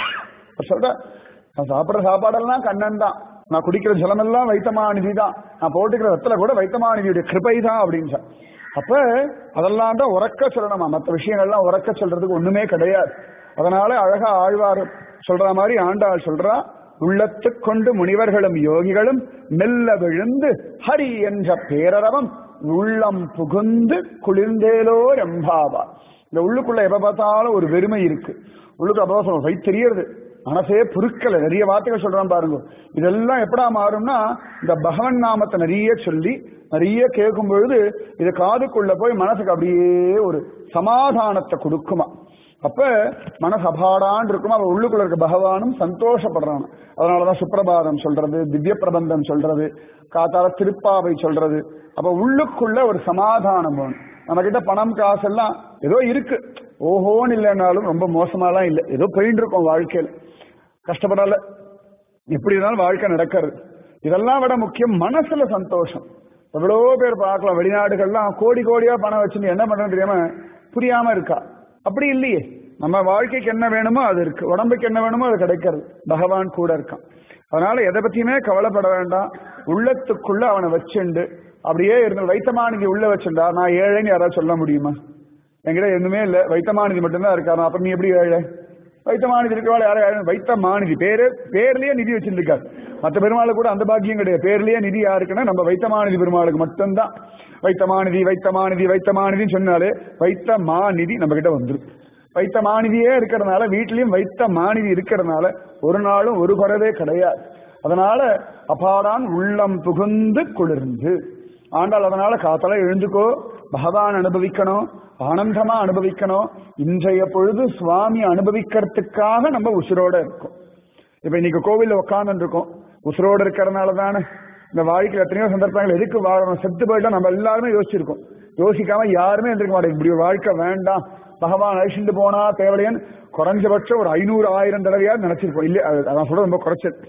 சொல்ற, நான் சாப்பிடுற சாப்பாடெல்லாம் கண்ணன் தான், நான் குடிக்கிற ஜலமெல்லாம் வைத்தமாநிதி தான், நான் போட்டுக்கிற ரத்தல கூட வைத்தமாநிதியுடைய கிருபை தான் அப்படின்னு. அப்ப அதெல்லாம் தான் உறக்க சொல்லணுமா, மற்ற விஷயங்கள்லாம் உறக்க சொல்றதுக்கு ஒண்ணுமே கிடையாது. அதனால அழகா ஆழ்வார் சொல்ற மாதிரி ஆண்டாள் சொல்றா, உள்ளத்து கொண்டு முனிவர்களும் யோகிகளும் மெல்ல விழுந்து ஹரி என்ற பேரரவம் உள்ளம் புகுந்து குளிர்ந்தேலோ எம்பாவா. இந்த உள்ளுக்குள்ள எப்ப பார்த்தாலும் ஒரு வெறுமை இருக்கு, உள்ளுக்கு அப்பதான் வைத்தெரியறது, மனசே புருக்கல, நிறைய வார்த்தைகள் சொல்றான் பாருங்க. இதெல்லாம் எப்படா மாறும்னா, இந்த பகவன் நாமத்தை நிறைய சொல்லி நிறைய கேட்கும் பொழுது இது காதுக்குள்ள போய் மனசுக்கு அப்படியே ஒரு சமாதானத்தை கொடுக்குமா. அப்ப மனசு அபாடான் இருக்குமா, அவ உள்ளுக்குள்ள இருக்க பகவானும் சந்தோஷப்படுறான். அதனாலதான் சுப்பிரபாதம் சொல்றது, திவ்ய பிரபந்தம் சொல்றது, காத்தால திருப்பாவை சொல்றது. அப்ப உள்ளுக்குள்ள ஒரு சமாதானம் வேணும். நம்ம கிட்ட பணம் காசெல்லாம் ஏதோ இருக்கு, ஓஹோன்னு இல்லைன்னாலும் ரொம்ப மோசமாலாம் இல்லை, ஏதோ போயிட்டு இருக்கோம் வாழ்க்கையில், கஷ்டப்படல, எப்படி இருந்தாலும் வாழ்க்கை நடக்கிறது. இதெல்லாம் விட முக்கியம் மனசுல சந்தோஷம். எவ்வளோ பேர் பார்க்கலாம், வெளிநாடுகள்லாம் கோடி கோடியா பணம் வச்சுன்னு என்ன பண்றது தெரியாம புரியாம இருக்கா. அப்படி இல்லையே, நம்ம வாழ்க்கைக்கு என்ன வேணுமோ அது இருக்கு, உடம்புக்கு என்ன வேணுமோ அது கிடைக்கிறது, பகவான் கூட இருக்கான். அதனால எதை பத்தியுமே கவலைப்பட வேண்டாம். உள்ளத்துக்குள்ள அவனை வச்சுண்டு அப்படியே இருந்து வைத்தமாநிதி உள்ள வச்சுண்டா, நான் ஏழைன்னு யாராவது சொல்ல முடியுமா? என்கிட்ட எதுவுமே இல்லை, வைத்தமாநிதி மட்டும்தான் இருக்காரு, அப்ப நீ எப்படி ஏழை? வைத்தமாநிதி இருக்கவாள் யாரும், வைத்தமாநிதி பேர்லயே நிதி வச்சிருக்காரு. மற்ற பெருமாளுக்கு கூட அந்த பாக்கியம் கிடையாது. பேர்லயே நிதி யாருக்குன்னா நம்ம வைத்தமாநிதி பெருமாளுக்கு மட்டும்தான். வைத்தமாநிதி வைத்தமாநிதி வைத்தமாநிதின்னு சொன்னாலே வைத்தமாநிதி நம்ம கிட்ட வந்துடும். வைத்தமாநிதியே இருக்கிறதுனால, வீட்லயும் வைத்தமாநிதி இருக்கிறதுனால ஒரு நாளும் ஒரு குறவே கிடையாது. அதனால அபாடான் உள்ளம் புகுந்து குளிர்ந்து ஆண்டாள். அதனால காத்தால எழுந்துக்கோ, பகவான் அனுபவிக்கணும், ஆனந்தமா அனுபவிக்கணும். இன்றைய பொழுது சுவாமி அனுபவிக்கிறதுக்காக நம்ம உசுரோட இருக்கோம். இப்ப இன்னைக்கு கோவில்ல உட்கார்ந்து இருக்கோம், உசுரோடு இருக்கிறதுனால தானே. இந்த வாழ்க்கையில் எத்தனையோ சந்தர்ப்பங்கள் எதுக்கு வாழணும், செத்து போயிட்டா நம்ம எல்லாருமே யோசிச்சிருக்கோம். யோசிக்காம யாருமே எந்திருக்க மாட்டேன், இப்படி ஒரு வாழ்க்கை வேண்டாம், பகவான் அழிச்சுட்டு போனா தேவையன்னு குறைஞ்சபட்சம் ஒரு 500,000 தடவையாவது நினைச்சிருக்கோம். இல்ல அதான் சொல்றது ரொம்ப குறைச்சல்.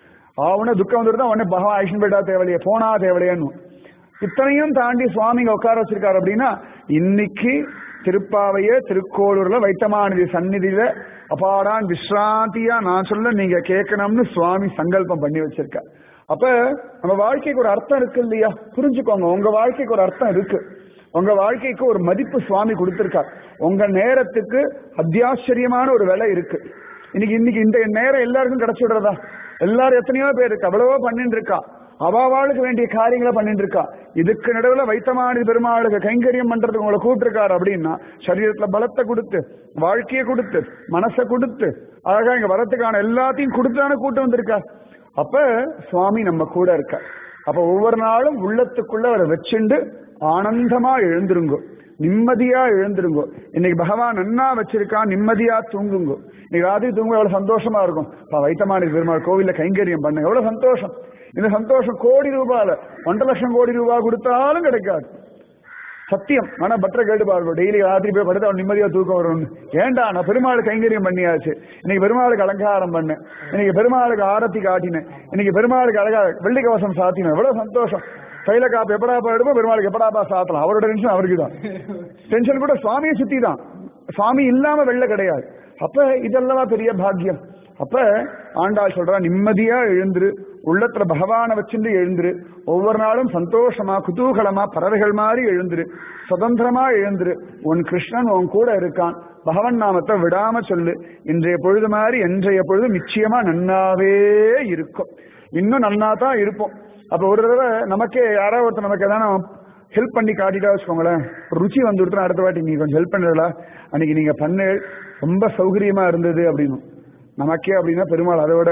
அவனே துக்கம் வந்துருந்தா உடனே பகவான் அழிச்சுட்டு போயிட்டா தேவையில்லையே, போனா தேவையில்லையன்னு. இத்தனையும் தாண்டி சுவாமிங்க உட்கார வச்சிருக்காரு அப்படின்னா, இன்னைக்கு திருப்பாவையே திருக்கோளூர்ல வைத்தமாநிதி சந்நிதியில அபாடான் விஸ்ராந்தியா நான் சொல்ல நீங்க கேட்கணும்னு சுவாமி சங்கல்பம் பண்ணி வச்சிருக்க. அப்ப நம்ம வாழ்க்கைக்கு ஒரு அர்த்தம் இருக்கு இல்லையா? புரிஞ்சுக்கோங்க, உங்க வாழ்க்கைக்கு ஒரு அர்த்தம் இருக்கு, உங்க வாழ்க்கைக்கு ஒரு மதிப்பு சுவாமி கொடுத்திருக்கார். உங்க நேரத்துக்கு அத்தியாச்சரியமான ஒரு விலை இருக்கு. இன்னைக்கு இந்த நேரம் எல்லாருக்கும் கிடைச்சு விடுறதா? எல்லாரும் எத்தனையோ பேர் இருக்கு, அவ்வளவோ பண்ணிட்டு இருக்கா, அவாவாளுக்கு வேண்டிய காரியங்களை பண்ணிட்டு இருக்கா. இதுக்கு நடுவில் வைத்தமாநிதி பெருமாளுக்கு கைங்கரியம் பண்றதுக்கு உங்களை கூப்பிட்டுருக்காரு அப்படின்னா, சரீரத்துல பலத்தை கொடுத்து, வாழ்க்கையை கொடுத்து, மனசை கொடுத்து, அழகா இங்க வரத்துக்கான எல்லாத்தையும் கொடுத்தான கூட்டம் வந்திருக்கா. அப்ப சுவாமி நம்ம கூட இருக்க. அப்ப ஒவ்வொரு நாளும் உள்ளத்துக்குள்ள அவரை வச்சுண்டு ஆனந்தமா எழுந்திருங்கோ, நிம்மதியா எழுந்திருங்கோ. இன்னைக்கு பகவான் நன்னா வச்சிருக்கான், நிம்மதியா தூங்குங்கோ. இன்னைக்கு ராத்திரி தூங்க எவ்வளவு சந்தோஷமா இருக்கும். வைத்தமாநிதி பெருமாள் கோவில்ல கைங்கரியம் பண்ண எவ்வளவு சந்தோஷம். இந்த சந்தோஷம் கோடி ரூபாயில 1.5 லட்சம் கோடி ரூபாய் கொடுத்தாலும் கிடைக்காது, சத்தியம். ஆனா பற்ற கேட்டு பாருங்க, டெய்லி ராத்திரி போய் படுத்து அவன் நிம்மதியா தூக்கம் வரும்னு. ஏண்டா, நான் பெருமாளுக்கு கைங்கரியம் பண்ணியாச்சு, இன்னைக்கு பெருமாளுக்கு அலங்காரம் பண்ணேன், இன்னைக்கு பெருமாளுக்கு ஆரத்தி காட்டினேன், இன்னைக்கு பெருமாளுக்கு அழகா வெள்ளி கவசம் சாத்தினேன், எவ்வளவு சந்தோஷம். கையில காப்பு எப்படாப்பா எடுப்போம், பெருமாளுக்கு எப்படாப்பா சாத்தலாம். அவரோட டென்ஷன் அவருக்கு தான், டென்ஷன் கூட சுவாமியை சுத்தி தான், சுவாமி இல்லாம வெள்ள கிடையாது. அப்ப இதெல்லாம் பெரிய பாக்கியம். அப்ப ஆண்டாள் சொல்றா, நிம்மதியா எழுந்துரு, உள்ளத்துல பகவான வச்சுட்டு எழுந்துரு, ஒவ்வொரு நாளும் சந்தோஷமா குதூகலமா பறவைகள் மாதிரி எழுந்துரு, சுதந்திரமா எழுந்துரு. உன் கிருஷ்ணன் உன் கூட இருக்கான், பகவன் நாமத்தை விடாம சொல்லு. இன்றைய பொழுது மாதிரி என்றைய பொழுது நிச்சயமா நன்னாவே இருக்கும், இன்னும் நன்னா தான் இருப்போம். அப்ப ஒரு தடவை நமக்கே யாராவது ஒருத்தர் நமக்கு எதான ஹெல்ப் பண்ணி காட்டிட்டா வச்சுக்கோங்களேன், ருச்சி வந்துடுத்துனா அடுத்த வாட்டி நீங்க கொஞ்சம் ஹெல்ப் பண்ணல, அன்னைக்கு நீங்க பண்ண ரொம்ப சௌகரியமா இருந்தது அப்படின்னு நமக்கே அப்படின்னா, பெருமாள் அதை விட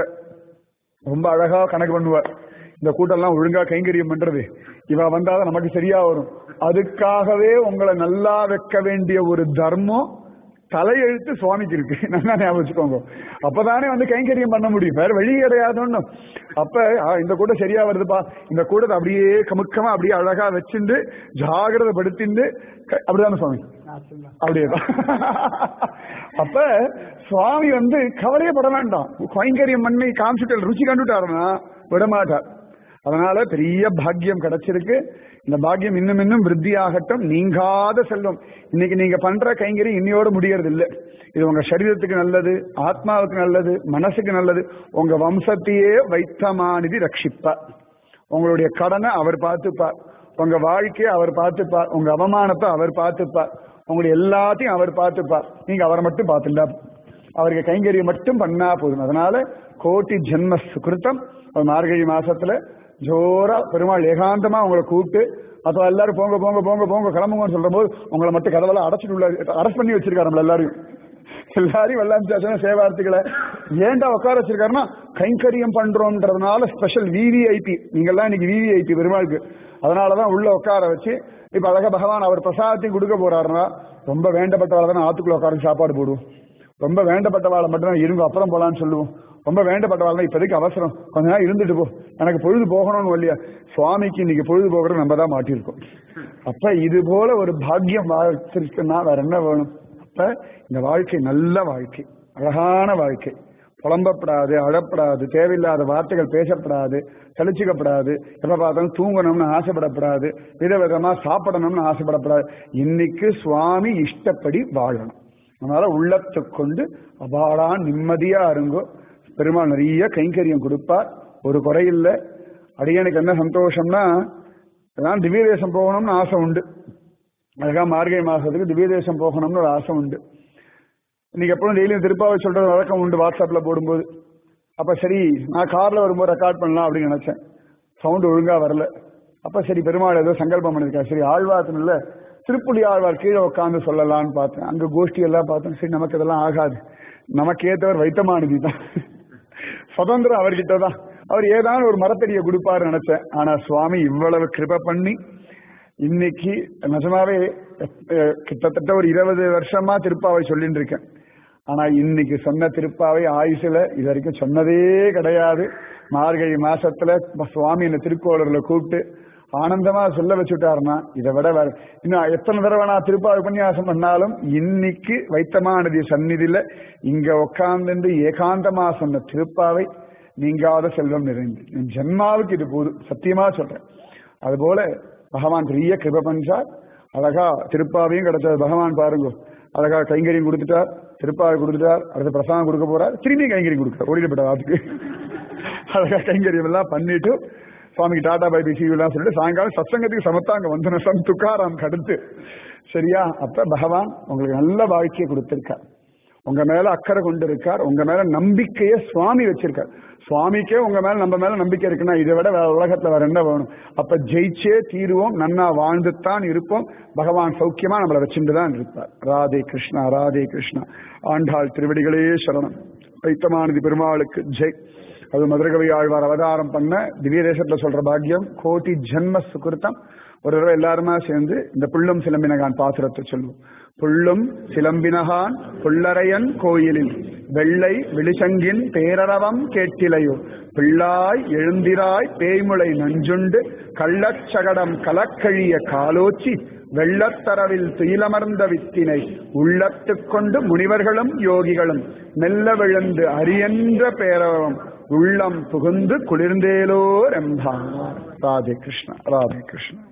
ரொம்ப அழகா கணக்கு பண்ணுவார். இந்த கூட்டம்லாம் ஒழுங்கா கைங்கரியம் பண்றது, இவ வந்தாதான் நமக்கு சரியா வரும். அதுக்காகவே உங்களை நல்லா வைக்க வேண்டிய ஒரு தர்மம் தலையெழுத்து சுவாமிக்கு இருக்கு, நல்லா ஞாபகம் வச்சுக்கோங்க. அப்பதானே கைங்கரியம் பண்ண முடியும், வேற வழி கிடையாதுன்னு. அப்ப இந்த கூட்டம் சரியா வருதுப்பா, இந்த கூட்டத்தை அப்படியே கமுக்கமா அப்படியே அழகா வச்சுட்டு ஜாகிரதை படுத்திட்டு அப்படிதானே சுவாமி, அப்படியேதான். அப்ப சுவாமி கவலையே பட வேண்டாம். கைங்கரியம் பண்ணி காமிச்சுட்டு ருச்சி கண்டுட்டாருன்னா விடமாட்டார். அதனால பெரிய பாக்கியம் கிடைச்சிருக்கு. இந்த பாக்கியம் இன்னும் இன்னும் விருத்தி ஆகட்டும். நீங்காத செல்வம். இன்னைக்கு நீங்க பண்ற கைங்கரியம் இன்னையோட முடியறது இல்லை. இது உங்க சரீரத்துக்கு நல்லது, ஆத்மாவுக்கு நல்லது, மனசுக்கு நல்லது. உங்க வம்சத்தையே வைத்தமானிதி ரட்சிப்பார். உங்களுடைய கடனை அவர் பார்த்துப்பார், உங்க வாழ்க்கையை அவர் பார்த்துப்பார், உங்க அவமானத்தை அவர் பார்த்துப்பார், உங்களுடைய எல்லாத்தையும் அவர் பார்த்துப்பார். நீங்க அவரை மட்டும் பார்த்துட்டா, அவருக்கு கைங்கரியம் மட்டும் பண்ணா போதும். அதனால கோட்டி ஜென்ம சுகிருத்தம். மார்கழி மாசத்துல ஜோரா பெருமாள் ஏகாந்தமா உங்களை கூப்பிட்டு அப்ப எல்லாரும் போங்க போங்க போங்க போங்க கிளம்புங்கன்னு சொல்ற போது உங்களை மட்டும் கதவெல்லாம் அடைச்சிட்டு அரெஸ்ட் பண்ணி வச்சிருக்காரு. நம்மள எல்லாரையும் வெள்ளாமிச்சாச்சா சேவார்த்திகளை ஏண்டா உட்கார வச்சிருக்காருன்னா கைங்கரியம் பண்றோம்ன்றதுனால ஸ்பெஷல் விவிஐபி. நீங்கெல்லாம் இன்னைக்கு விவிஐபி பெருமாளுக்கு. அதனாலதான் உள்ள உட்கார வச்சு இப்ப அழகா பகவான் அவர் பிரசாதத்தையும் கொடுக்க போறாருன்னா ரொம்ப வேண்டப்பட்டவாளை தானே ஆத்துக்குள்ள உட்கார சாப்பாடு போடுவோம். ரொம்ப வேண்டப்பட்டவாளை மட்டும் இருங்க அப்புறம் போலான்னு சொல்லுவோம். ரொம்ப வேண்டப்பட்டவாள் இப்போதைக்கு அவசரம், கொஞ்ச நேரம் இருந்துட்டு போ, எனக்கு பொழுது போகணும்னு இல்லையா. சுவாமிக்கு இன்னைக்கு பொழுது போகிறது நம்ம தான் மாட்டியிருக்கோம். அப்ப இது போல ஒரு பாக்கியம் வாழ்த்திருக்குன்னா வேற என்ன வேணும்? அப்ப இந்த வாழ்க்கை நல்ல வாழ்க்கை, அழகான வாழ்க்கை. புலம்பப்படாது, அழப்படாது, தேவையில்லாத வார்த்தைகள் பேசப்படாது, சலிச்சுக்கப்படாது, எப்ப பார்த்தாலும் தூங்கணும்னு ஆசைப்படப்படாது, விதவிதமா சாப்பிடணும்னு ஆசைப்படப்படாது. இன்னைக்கு சுவாமி இஷ்டப்படி வாழணும். அதனால உள்ளத்தை கொண்டு அபாடா நிம்மதியா இருங்கோ. பெருமாள் நிறைய கைங்கரியம் கொடுப்பார், ஒரு குறையில்லை. அடியனுக்கு என்ன சந்தோஷம்னா நான் திவ்ய தேசம் போகணும்னு ஆசை உண்டு. அழகா மார்கழி மாசத்துக்கு திவ்ய தேசம் போகணும்னு ஒரு ஆசை உண்டு. இன்னைக்கு எப்பவும் டெய்லியும் திருப்பாவை சொல்றது வழக்கம் உண்டு வாட்ஸ்அப்ல போடும்போது. அப்ப சரி நான் கார்ல வரும்போது ரெக்கார்ட் பண்ணலாம் அப்படின்னு நினைச்சேன். சவுண்ட் ஒழுங்கா வரல. அப்ப சரி பெருமாள் ஏதோ சங்கல்பம் பண்ணிருக்கா, சரி ஆழ்வார்ல திருப்புலி ஆழ்வார் கீழே உட்காந்து சொல்லலான்னு பார்த்தேன். அங்க கோஷ்டி எல்லாம் பார்த்தேன். சரி நமக்கு இதெல்லாம் ஆகாது, நமக்கு ஏத்தவர் வைத்தமானதி தான், சுதந்திரம் அவர்கிட்ட தான், அவர் ஏதாவது ஒரு மரத்தடியை கொடுப்பாரு நினைச்சேன். ஆனா சுவாமி இவ்வளவு கிருபை பண்ணி இன்னைக்கு நிஜமாவே கிட்டத்தட்ட ஒரு 20 வருஷமா திருப்பாவை சொல்லிட்டு இருக்கேன். ஆனா இன்னைக்கு சொன்ன திருப்பாவை ஆயுசுல இது வரைக்கும் சொன்னதே கிடையாது. மார்கழி மாசத்துல சுவாமி என்ன திருக்கோளூர்ல கூப்பிட்டு ஆனந்தமா சொல்ல வச்சுட்டாருன்னா இதை விட வேற இன்னும் எத்தனை தடவை நான் திருப்பாவை உபன்யாசம் பண்ணாலும் இன்னைக்கு வைத்தமானதி சந்நிதியில இங்க உட்கார்ந்து ஏகாந்தமா சொன்ன திருப்பாவை நீங்காத செல்வம் நிறைந்து என் ஜென்மாவுக்கு இது போதும், சத்தியமா சொல்றேன். அதுபோல பகவான் பெரிய கிருபை பண்றார். அழகா திருப்பாவையும் கிடைச்சது. பகவான் பாருங்க, அழகா கைங்கரியம் கொடுத்துட்டார், திருப்பாவை கொடுத்துட்டார், அடுத்த பிரசாதம் கொடுக்க போறார், திரும்பி கைங்கரியம் கொடுக்குறார். ஓடிப்பட்ட வாத்துக்கு அழகா கைங்கரியம் எல்லாம் பண்ணிட்டு சுவாமிக்கு டாடா பை பி எல்லாம் சொல்லிட்டு சாயங்காலம் சத்சங்கத்துக்கு சமத்தாங்க வந்தன சம் துக்காராம் கடுத்து. சரியா? அப்ப பகவான் உங்களுக்கு நல்ல வாழ்க்கையை கொடுத்திருக்கார், உங்க மேல அக்கறை கொண்டு இருக்கார், உங்க மேல நம்பிக்கையை சுவாமி வச்சிருக்கார். சுவாமிக்கே உங்க மேல நம்ம மேல நம்பிக்கை இருக்குன்னா இதை விட உலகத்துல வேற என்ன வேணும்? அப்ப ஜெயிச்சே தீருவோம், நன்னா வாழ்ந்துத்தான் இருப்போம். பகவான் சௌக்கியமா நம்மளை வச்சுட்டு தான் இருப்பார். ராதே கிருஷ்ணா, ராதே கிருஷ்ணா. ஆண்டாள் திருவடிகளே சரணம். வைத்தமானதி பெருமாளுக்கு ஜெய். அது மதுரகவி ஆழ்வார் அவதாரம் பண்ண திவ்ய தேசத்துல சொல்ற பாக்கியம் கோட்டி ஜென்ம சுகிருத்தம். ஒரு தடவை எல்லாருமா சேர்ந்து இந்த புள்ளும் சிலம்பினகான் பாசுரத்தை சொல்லுவோம். புள்ளும் சிலம்பினகான் புள்ளரையன் கோயிலில் வெள்ளை விழிசங்கின் பேரரவம் கேட்டிலையோ பிள்ளாய் எழுந்திராய் பேய்முளை நஞ்சுண்டு கள்ளச்சகடம் கலக்கழிய காலோச்சி வெள்ளத்தரவில் துயிலமர்ந்த வித்தினை உள்ளத்துக் கொண்டு முனிவர்களும் யோகிகளும் மெல்ல விழுந்து அரியன்ற பேரவம் உள்ளம் புகுந்து குளிர்ந்தேலோ ரெம்பார். ராதே கிருஷ்ணா, ராதே கிருஷ்ணா.